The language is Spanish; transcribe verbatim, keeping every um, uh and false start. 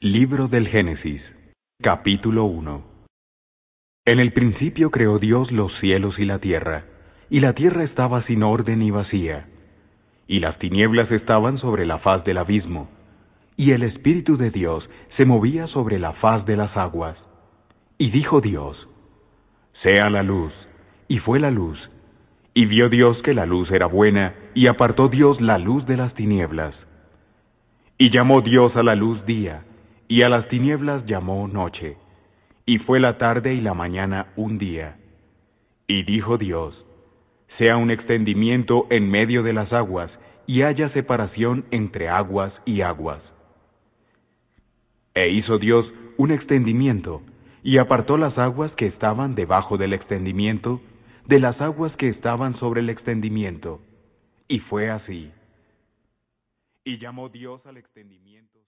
Libro del Génesis, capítulo uno. En el principio creó Dios los cielos y la tierra, y la tierra estaba sin orden y vacía, y las tinieblas estaban sobre la faz del abismo, y el Espíritu de Dios se movía sobre la faz de las aguas. Y dijo Dios: sea la luz, y fue la luz. Y vio Dios que la luz era buena, y apartó Dios la luz de las tinieblas. Y llamó Dios a la luz día, y a las tinieblas llamó noche. Y fue la tarde y la mañana un día. Y dijo Dios: sea un extendimiento en medio de las aguas, y haya separación entre aguas y aguas. E hizo Dios un extendimiento, y apartó las aguas que estaban debajo del extendimiento, de las aguas que estaban sobre el extendimiento. Y fue así. Y llamó Dios al extendimiento